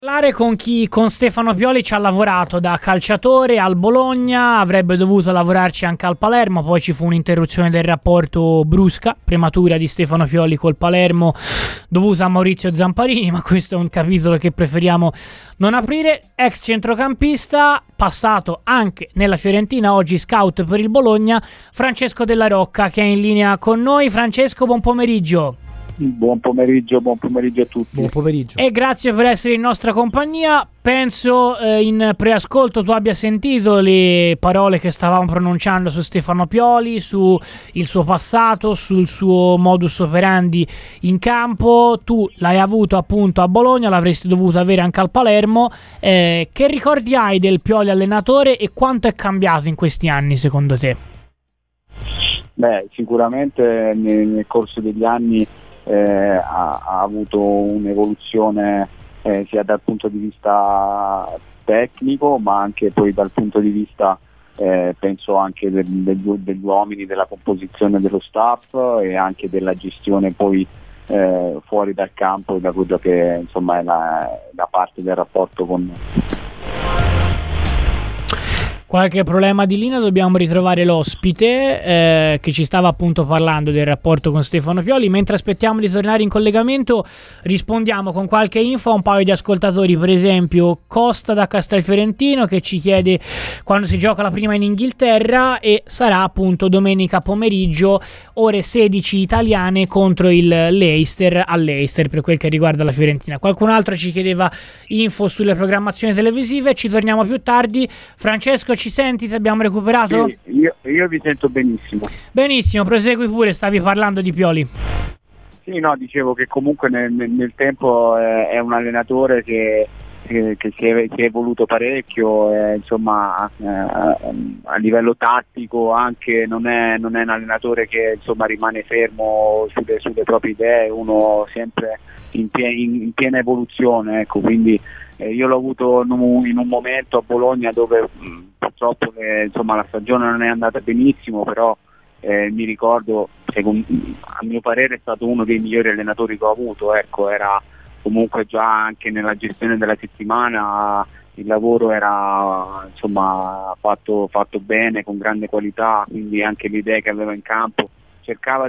Parlare con Stefano Pioli ci ha lavorato da calciatore al Bologna, avrebbe dovuto lavorarci anche al Palermo, poi ci fu un'interruzione del rapporto brusca, prematura di Stefano Pioli col Palermo dovuta a Maurizio Zamparini, ma questo è un capitolo che preferiamo non aprire. Ex centrocampista, passato anche nella Fiorentina, oggi scout per il Bologna, Francesco Della Rocca, che è in linea con noi. Francesco, buon pomeriggio. Buon pomeriggio a tutti. Buon pomeriggio. E grazie per essere in nostra compagnia. Penso in preascolto tu abbia sentito le parole che stavamo pronunciando su Stefano Pioli, su il suo passato, sul suo modus operandi in campo. Tu l'hai avuto appunto a Bologna, l'avresti dovuto avere anche al Palermo. Che ricordi hai del Pioli allenatore e quanto è cambiato in questi anni secondo te? Beh, sicuramente nel corso degli anni ha avuto un'evoluzione sia dal punto di vista tecnico, ma anche poi dal punto di vista penso anche degli uomini, della composizione dello staff e anche della gestione poi fuori dal campo, da quello che insomma è la parte del rapporto con Qualche problema di linea, dobbiamo ritrovare l'ospite che ci stava appunto parlando del rapporto con Stefano Pioli. Mentre aspettiamo di tornare in collegamento rispondiamo con qualche info a un paio di ascoltatori, per esempio Costa da Castelfiorentino che ci chiede quando si gioca la prima in Inghilterra, e sarà appunto domenica pomeriggio ore 16 italiane contro il Leicester, all'Leicester per quel che riguarda la Fiorentina. Qualcun altro ci chiedeva info sulle programmazioni televisive, ci torniamo più tardi. Francesco, ci senti? Ti abbiamo recuperato? Sì, io vi sento benissimo. Benissimo, prosegui pure, stavi parlando di Pioli. Sì, no, dicevo che comunque nel tempo è un allenatore che si è evoluto parecchio, insomma a livello tattico anche non è un allenatore che insomma rimane fermo sulle proprie idee, uno sempre in piena evoluzione, ecco, quindi io l'ho avuto in un momento a Bologna dove purtroppo insomma la stagione non è andata benissimo, però mi ricordo, a mio parere è stato uno dei migliori allenatori che ho avuto, ecco, era comunque già anche nella gestione della settimana il lavoro era insomma fatto bene, con grande qualità, quindi anche le idee che aveva in campo cercava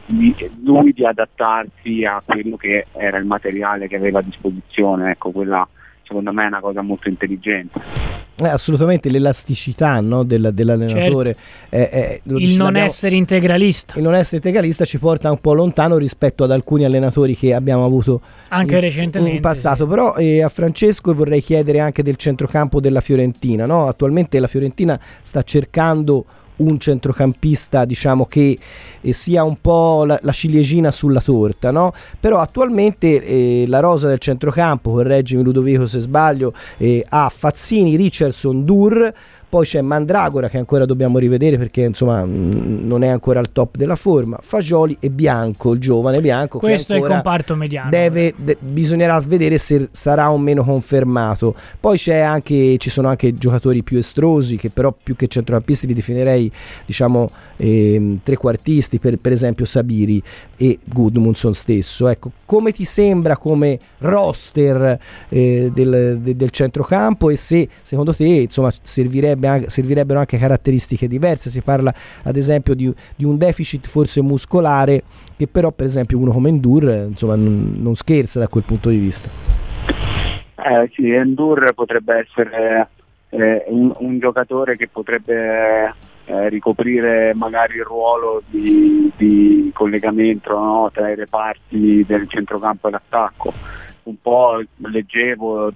lui di adattarsi a quello che era il materiale che aveva a disposizione, ecco, quella secondo me è una cosa molto intelligente. Assolutamente, l'elasticità, no, dell'allenatore, certo. Il non essere integralista. Il non essere integralista ci porta un po' lontano rispetto ad alcuni allenatori che abbiamo avuto anche recentemente in passato, sì. Però a Francesco vorrei chiedere anche del centrocampo della Fiorentina, no? Attualmente la Fiorentina sta cercando un centrocampista, diciamo, che sia un po' la ciliegina sulla torta, no? Però attualmente la rosa del centrocampo, correggimi Ludovico se sbaglio, ha Fazzini, Richardson, Dur, poi c'è Mandragora che ancora dobbiamo rivedere perché insomma non è ancora al top della forma, Fagioli e Bianco, il giovane Bianco. Questo è il comparto mediano. Bisognerà vedere se sarà o meno confermato. Poi ci sono anche giocatori più estrosi che però più che centrocampisti li definirei, diciamo, trequartisti, per esempio Sabiri e Gudmundsson stesso. Ecco, come ti sembra come roster del centrocampo, e se secondo te insomma servirebbero anche caratteristiche diverse? Si parla ad esempio di un deficit forse muscolare, che però per esempio uno come Ndur insomma non scherza da quel punto di vista. Sì, Ndur potrebbe essere un giocatore che potrebbe ricoprire magari il ruolo di collegamento, no, tra i reparti del centrocampo e l'attacco. Un po' leggevo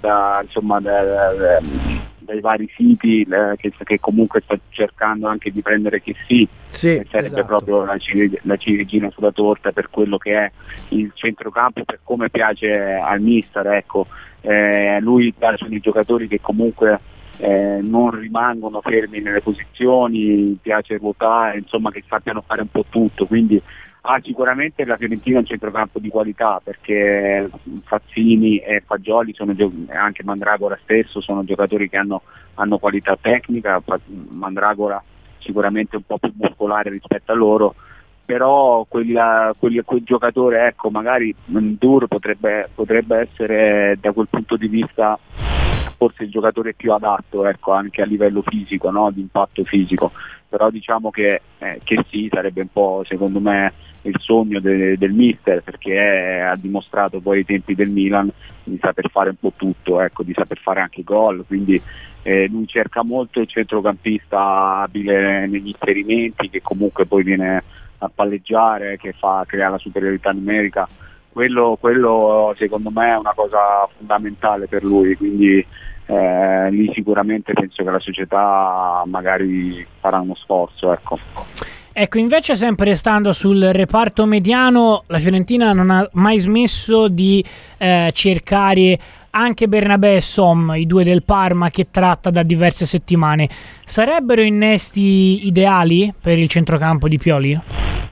dai vari siti che comunque sta cercando anche di prendere Chessy, che sarebbe esatto, proprio la ciliegina sulla torta per quello che è il centrocampo, per come piace al mister, ecco. Lui piacciono i giocatori che comunque non rimangono fermi nelle posizioni, piace ruotare, insomma, che sappiano fare un po' tutto, quindi sicuramente la Fiorentina è un centrocampo di qualità, perché Fazzini e Fagioli anche Mandragora stesso sono giocatori che hanno qualità tecnica. Mandragora sicuramente un po' più muscolare rispetto a loro, però quel giocatore, ecco, magari Ndour potrebbe essere da quel punto di vista forse il giocatore più adatto, ecco, anche a livello fisico, no? Di impatto fisico, però diciamo che sì, sarebbe un po', secondo me, il sogno del mister, perché ha dimostrato poi ai tempi del Milan di saper fare un po' tutto, ecco, di saper fare anche gol, quindi lui cerca molto il centrocampista abile negli inserimenti, che comunque poi viene a palleggiare, che crea la superiorità numerica. Quello secondo me è una cosa fondamentale per lui, quindi lì sicuramente penso che la società magari farà uno sforzo, ecco. Ecco, invece sempre restando sul reparto mediano, la Fiorentina non ha mai smesso di cercare anche Bernabé e Som, i due del Parma, che tratta da diverse settimane. Sarebbero innesti ideali per il centrocampo di Pioli?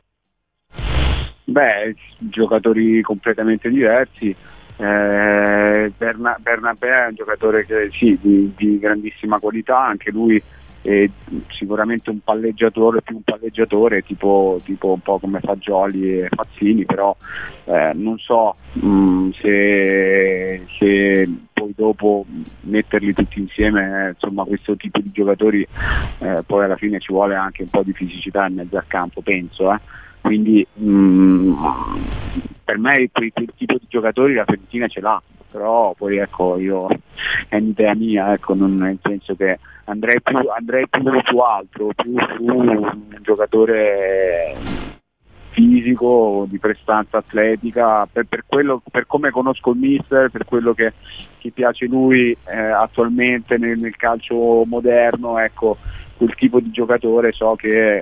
Beh, giocatori completamente diversi. Bernabé è un giocatore che sì, di grandissima qualità, anche lui è sicuramente un palleggiatore, più un palleggiatore tipo un po' come Fagioli e Fazzini, però non so se poi dopo metterli tutti insieme, insomma, questo tipo di giocatori poi alla fine ci vuole anche un po' di fisicità in mezzo al campo, penso, quindi per me quel tipo di giocatori la Fiorentina ce l'ha, però poi ecco, io è un'idea mia, ecco, nel senso che andrei più su altro, più su un giocatore fisico, di prestanza atletica, per come conosco il mister, per quello che piace lui attualmente nel calcio moderno, ecco, quel tipo di giocatore so che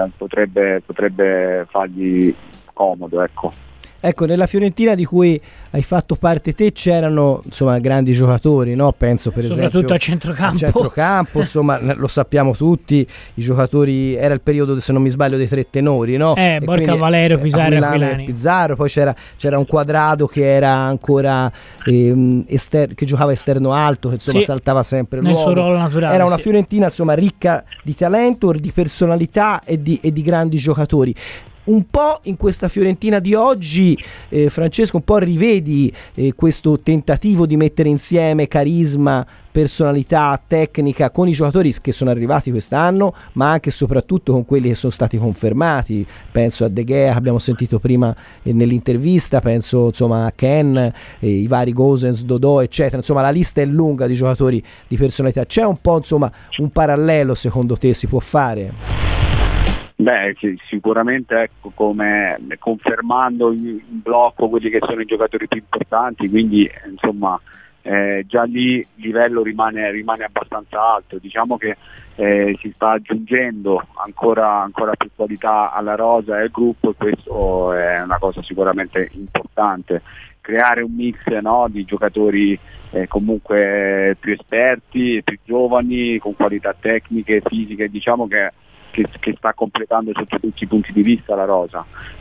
potrebbe fargli comodo, ecco. Ecco, nella Fiorentina di cui hai fatto parte te c'erano, insomma, grandi giocatori, no? Penso per soprattutto esempio a centrocampo, insomma, lo sappiamo tutti, i giocatori, era il periodo, se non mi sbaglio, dei tre tenori, no? Borca, Valero, Pizarro e Aquilani. Pizarro, poi c'era un Quadrado che era ancora che giocava esterno alto, che insomma saltava sempre nel suo ruolo naturale. Era una Fiorentina, insomma, ricca di talento, di personalità e di grandi giocatori. Un po' in questa Fiorentina di oggi, Francesco, un po' rivedi questo tentativo di mettere insieme carisma, personalità, tecnica con i giocatori che sono arrivati quest'anno, ma anche e soprattutto con quelli che sono stati confermati. Penso a De Gea, che abbiamo sentito prima nell'intervista, penso insomma a Ken, i vari Gosens, Dodò, eccetera. Insomma, la lista è lunga di giocatori di personalità. C'è un po', insomma, un parallelo, secondo te, si può fare? Beh, sicuramente, ecco, come confermando in blocco quelli che sono i giocatori più importanti, quindi insomma già lì il livello rimane abbastanza alto. Diciamo che si sta aggiungendo ancora più qualità alla rosa e al gruppo, e questo è una cosa sicuramente importante. Creare un mix, no, di giocatori comunque più esperti, più giovani, con qualità tecniche, fisiche, diciamo che sta completando sotto tutti i punti di vista la rosa.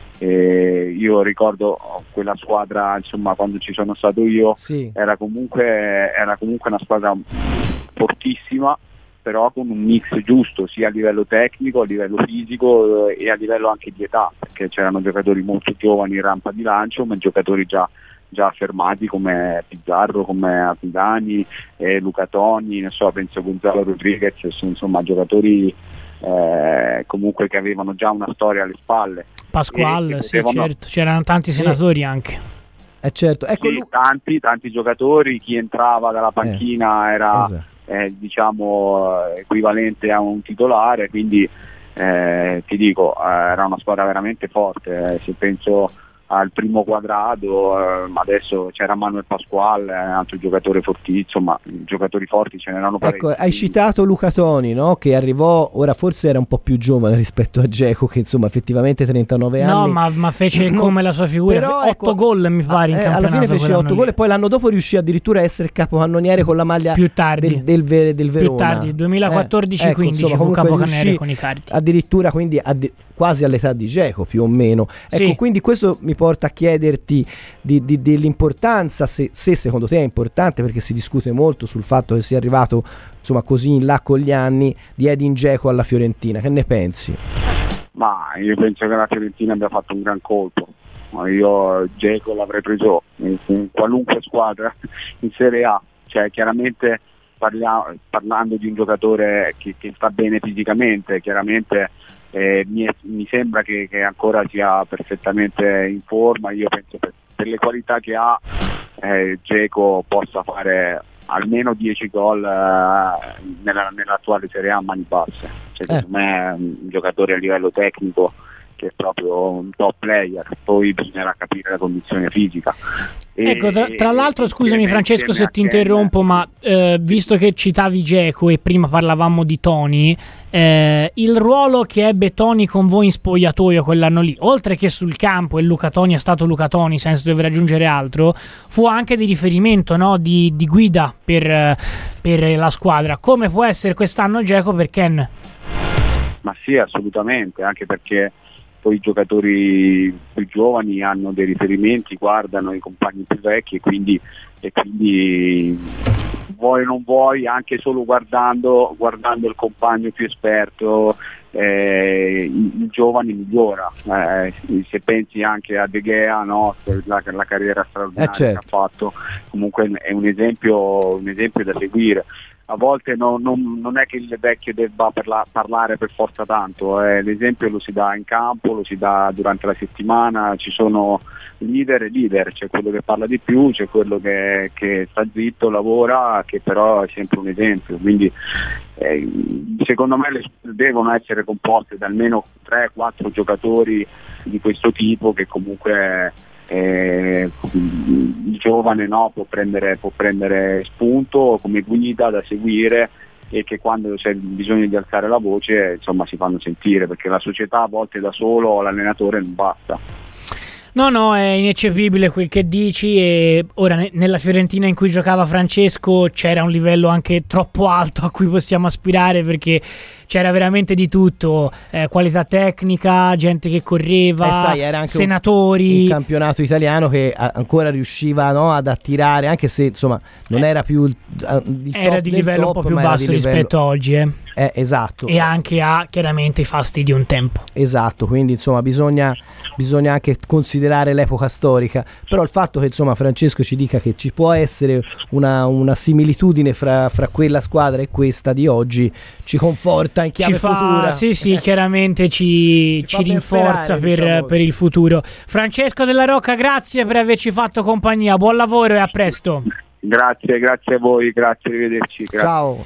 Io ricordo quella squadra, insomma, quando ci sono stato io, sì, era comunque una squadra fortissima, però con un mix giusto sia a livello tecnico, a livello fisico e a livello anche di età, perché c'erano giocatori molto giovani in rampa di lancio, ma giocatori già affermati come Pizarro, come Aquilani, Luca Toni, non so, penso Gonzalo Rodriguez, insomma giocatori comunque che avevano già una storia alle spalle. Pasquale, sì, certo, c'erano tanti senatori anche. Certo, ecco, sì, tanti giocatori, chi entrava dalla panchina era diciamo equivalente a un titolare, quindi ti dico, era una squadra veramente forte, se penso al primo Quadrado, ma adesso c'era Manuel Pasquale, altro giocatore fortissimo, insomma giocatori forti ce n'erano parecchi. Ecco, hai citato Luca Toni, no? Che arrivò, ora forse era un po' più giovane rispetto a Dzeko, che insomma effettivamente 39 anni. No, ma fece come la sua figura, però, 8 gol mi pare in campionato. Alla fine fece 8 gol e poi l'anno dopo riuscì addirittura a essere capocannoniere con la maglia più tardi del Verona. Più tardi, 2014-15 fu capocannoniere con i Cardi. Addirittura quindi quasi all'età di Dzeko più o meno. Ecco, sì. Quindi questo mi porta a chiederti dell'importanza, se secondo te è importante, perché si discute molto sul fatto che sia arrivato insomma così in là con gli anni, di Edin Dzeko alla Fiorentina. Che ne pensi? Ma io penso che la Fiorentina abbia fatto un gran colpo. Io Dzeko l'avrei preso in qualunque squadra in Serie A, cioè chiaramente parlando di un giocatore che sta bene fisicamente, chiaramente mi sembra che ancora sia perfettamente in forma. Io penso per le qualità che ha Dzeko possa fare almeno 10 gol nell'attuale Serie A a mani basse. Secondo me è un giocatore a livello tecnico che è proprio un top player, poi bisognerà capire la condizione fisica. Ecco, tra l'altro, scusami Francesco se ti interrompo, ma visto che citavi Dzeko e prima parlavamo di Toni, il ruolo che ebbe Toni con voi in spogliatoio quell'anno lì, oltre che sul campo, e Luca Toni è stato Luca Toni senza dover aggiungere altro, fu anche di riferimento, no? di guida per la squadra. Come può essere quest'anno Dzeko per Ken? Ma sì, assolutamente, anche perché poi i giocatori più giovani hanno dei riferimenti, guardano i compagni più vecchi e quindi vuoi o non vuoi, anche solo guardando il compagno più esperto, il giovane migliora. Se pensi anche a De Gea, no? la carriera straordinaria che ha fatto, comunque è un esempio da seguire. A volte non è che il vecchio debba parlare per forza tanto, l'esempio lo si dà in campo, lo si dà durante la settimana, ci sono leader e leader, c'è quello che parla di più, c'è quello che sta zitto, lavora, che però è sempre un esempio. Quindi secondo me le squadre devono essere composte da almeno 3-4 giocatori di questo tipo, che comunque il giovane, no, può prendere spunto come guida da seguire, e che quando c'è bisogno di alzare la voce, insomma, si fanno sentire, perché la società a volte da solo, l'allenatore, non basta. No, è ineccepibile quel che dici, e ora nella Fiorentina in cui giocava Francesco c'era un livello anche troppo alto a cui possiamo aspirare, perché c'era veramente di tutto, qualità tecnica, gente che correva, era anche senatori, un campionato italiano che ancora riusciva, no, ad attirare, anche se insomma non era più il era top di livello top, un po' più basso rispetto a oggi, esatto, e anche ha chiaramente i fasti di un tempo. Esatto, quindi insomma bisogna anche considerare l'epoca storica, però il fatto che insomma Francesco ci dica che ci può essere una similitudine fra quella squadra e questa di oggi ci conforta in chiave futura. Sì, chiaramente ci rinforza per il futuro. Francesco Della Rocca, grazie per averci fatto compagnia, buon lavoro e a presto. Grazie a voi, grazie, arrivederci. Grazie. Ciao.